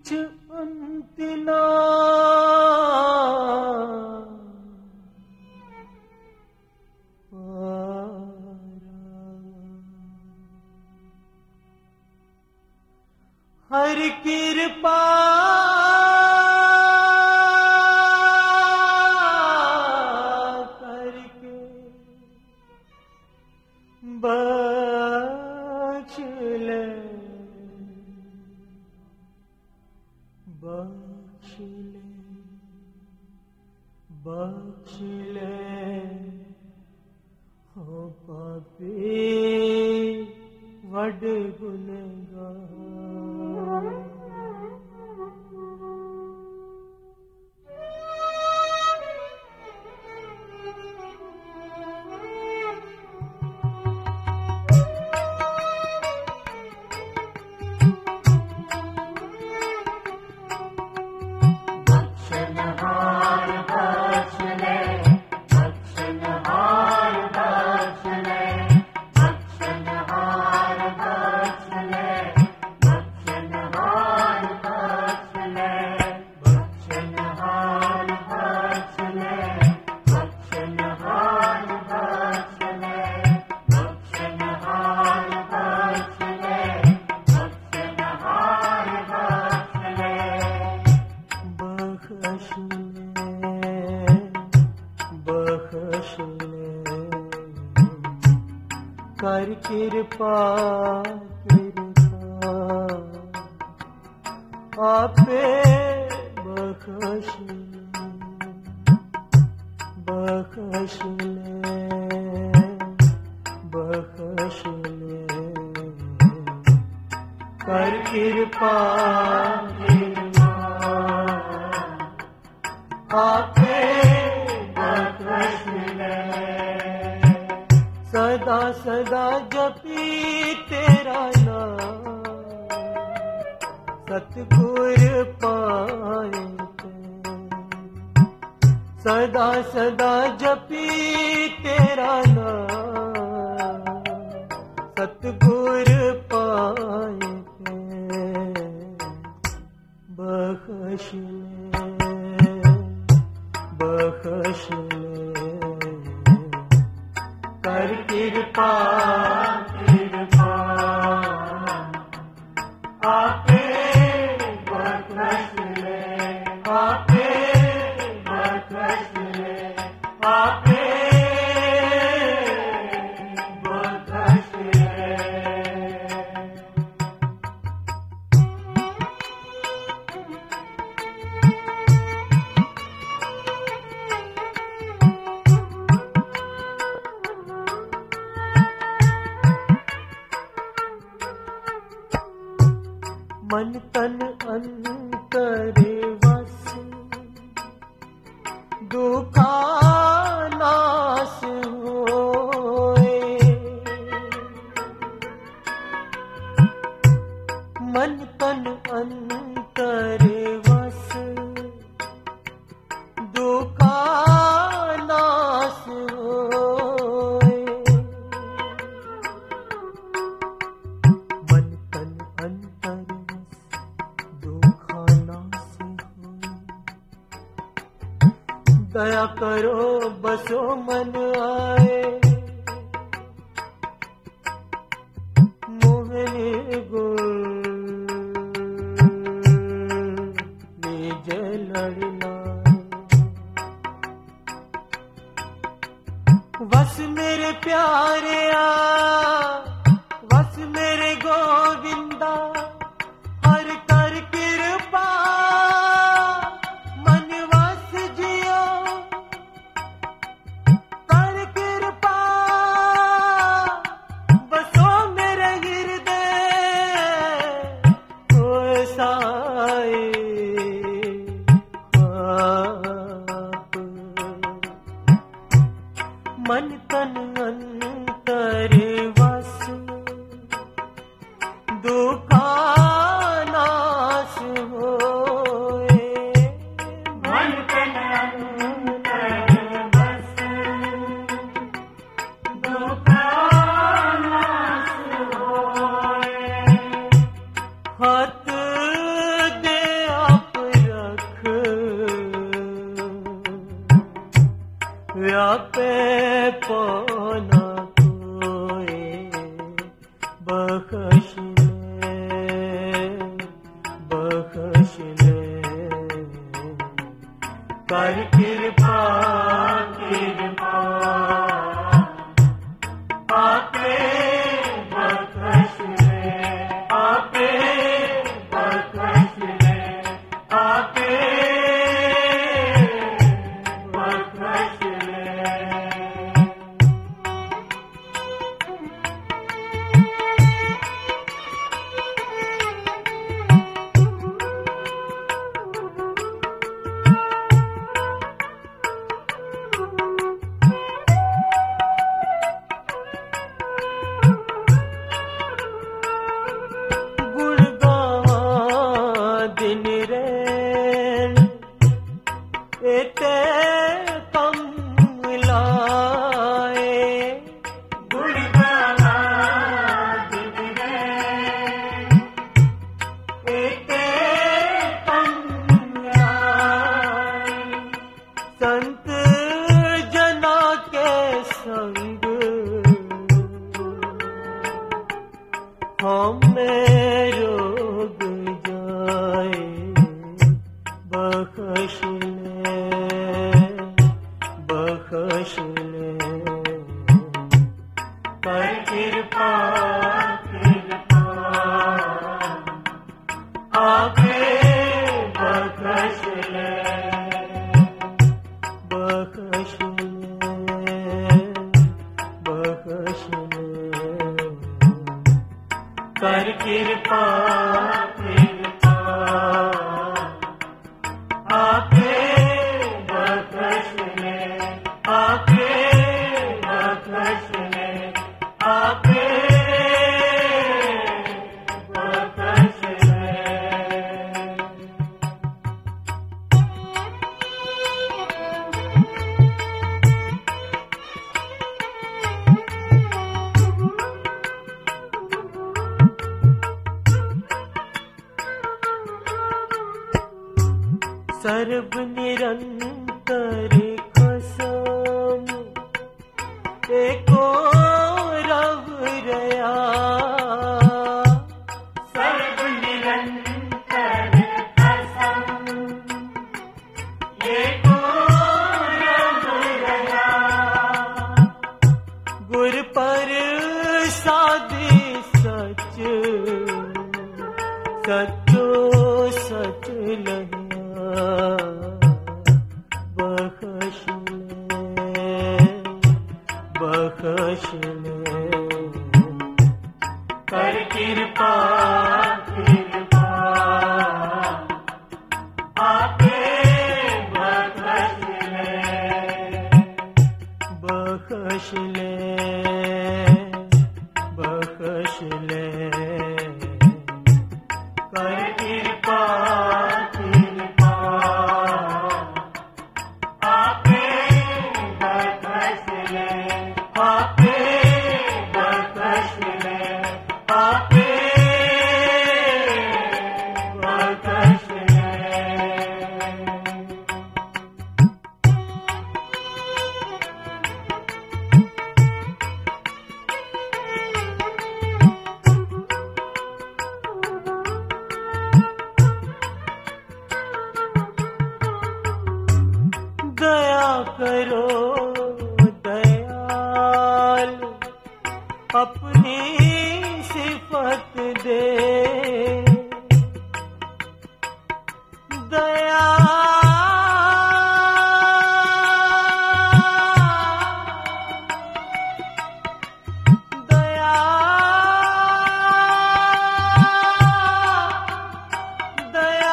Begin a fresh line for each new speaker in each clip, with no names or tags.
किछ अंतिना हर कृपा करके बख्श ले बख्श ले बख्श ले हो पापी वड गुनहगार। कर कृपा कृपा आपे बख्श बख्श ले बख्श ले कर कृपा कृपा आपे बख्श ले। सदा सदा जपी तेरा नाम सतगुर पाए सदा सदा जपी तेरा नाम सतगुर पाए बख्श ले बख्श ले कर कृपा कृपा आपे बख्श ले आपे बख्श ले आपे बख्श ले। मन तन अंतरे वस दुखा नास होए मन तन अंतरे वस दुखा नास होए मन तन अंतर दया करो बसो मन आए मोहनी गुल निज लड़ना बस मेरे प्यारे बस मेरे गोविंदा हर कर कृपा बख्श ले कर कृपा कृपा आपे बख्श ले आपे बख्श ले आपे बख्श ले संत जना के संग हमें रोग जाए बख्श ले कर कृपा कृपा आपे बख्श ले बख्श ले कर कृपा कृपा आपे बख्श ले आपे बख्श ले आपे बख्श ले सर्व निरंतर कसम एको रव रया सर्व निरंतर कसम एको रव रया गुर पर साधी सच सचो सच लहे बख्श ले कर कृपा कृपा आपे बख्श ले बख्श ले बख्श ले कर कृपा कृपा आपे बख्श ले आपे बख्श ले आपे बख्श ले दया करो दयाल अपनी सिफत दे दया दया दया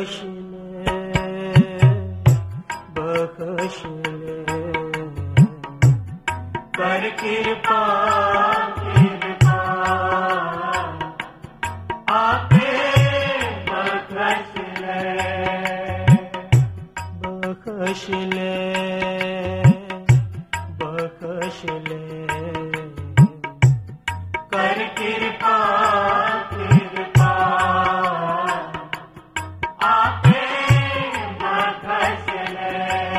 बख्श ले कर कृपा कृपा आपे बख्श ले कर कृपा कृपा आपे बख्श ले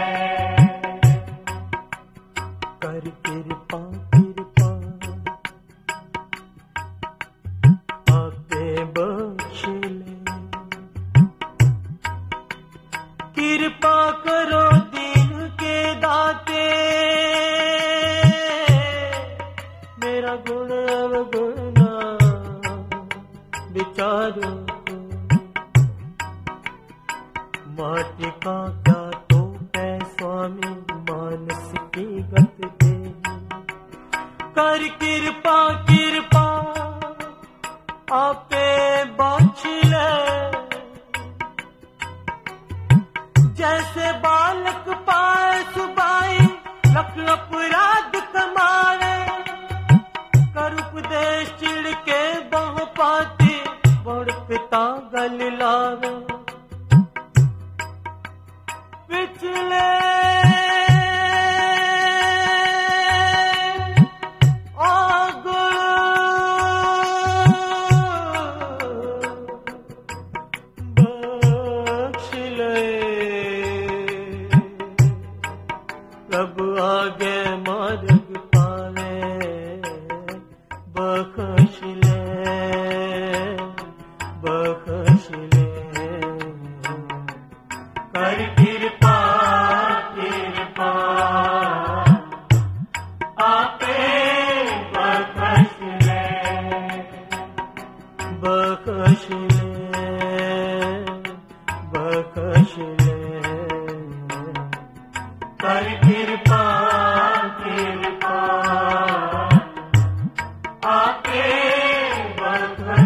कर कृपा कृपा आपे बख्श ले कृपा करो दीन के दाते मेरा गुण अवगुण ना विचारो माटी का क्या तो है स्वामी मानस की गत दे कर कृपा कृपा आपे बख्श ले जैसे बालक पाए सुबाई लख अपराध कमावे कर उपदेश चिड़ के बहु पाती बड़ पिता गल लावे पिछले प्रभु आगे मार्ग पावे बख्श ले कर कृपा कृपा आपे बख्श ले कर कृपा कृपा आपे बख्श